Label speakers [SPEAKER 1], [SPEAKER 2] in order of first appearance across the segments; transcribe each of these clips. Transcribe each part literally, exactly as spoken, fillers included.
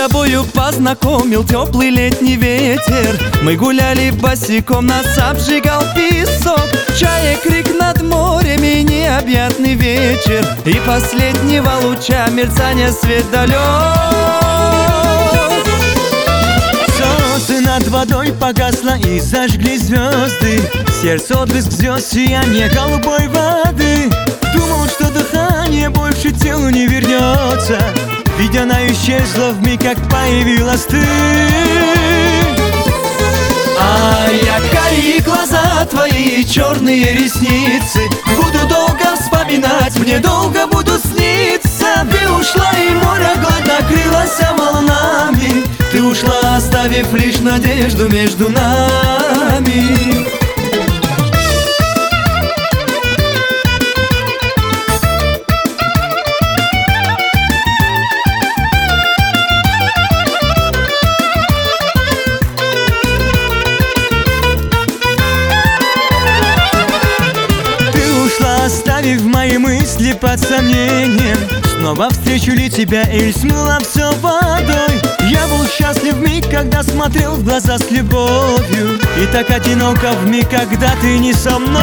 [SPEAKER 1] тобою познакомил теплый летний ветер. Мы гуляли босиком, нас обжигал песок. Чая крик над морем и необъятный вечер, и последнего луча мерцания свет далек.
[SPEAKER 2] Солнце над водой погасло и зажгли звезды. Сердце отблеск звезд, сияние голубой воды. Думал, что дыхание больше телу не вернется, ведь она исчезла вмиг, как появилась ты.
[SPEAKER 1] А я карие глаза, твои черные ресницы буду долго вспоминать, мне долго будут сниться. Ты ушла, и море гладь накрылось волнами. Ты ушла, оставив лишь надежду между нами.
[SPEAKER 2] Оставив мои мысли под сомнением, снова встречу ли тебя или смыла все водой. Я был счастлив в миг, когда смотрел в глаза с любовью, и так одиноко в миг, когда ты не со мной.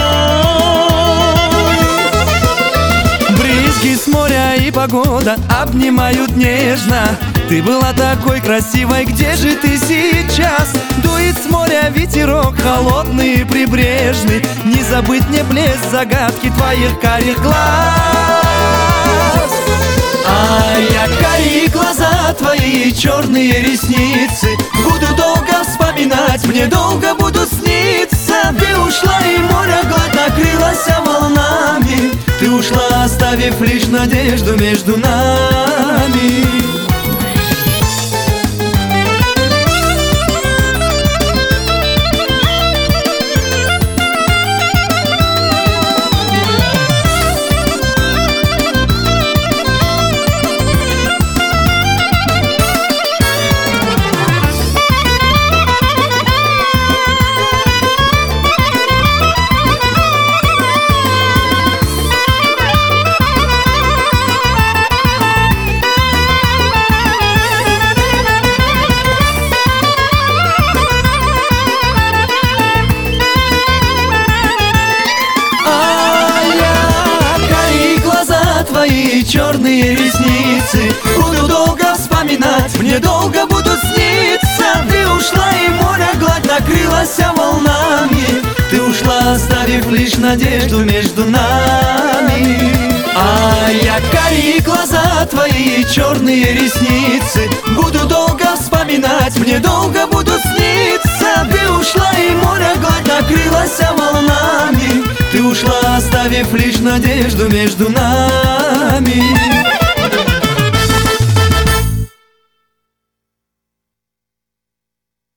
[SPEAKER 1] Брызги с моря и погода обнимают нежно. Ты была такой красивой, где же ты сейчас? Дует с моря ветерок, холодный и прибрежный. Не забыть мне блеск загадки твоих карих глаз. А я карие глаза, твои черные ресницы буду долго вспоминать, мне долго будут сниться. Ты ушла, и море гладь накрылось волнами. Ты ушла, оставив лишь надежду между нами. Твои черные ресницы буду долго вспоминать, мне долго будут сниться. Ты ушла, и море гладь накрылось волнами. Ты ушла, оставив лишь надежду между нами. А я карие глаза, твои черные ресницы буду долго вспоминать, мне долго будут сниться. Ты ушла, и море гладь накрылось волнами. Ты ушла, оставив лишь надежду между нами.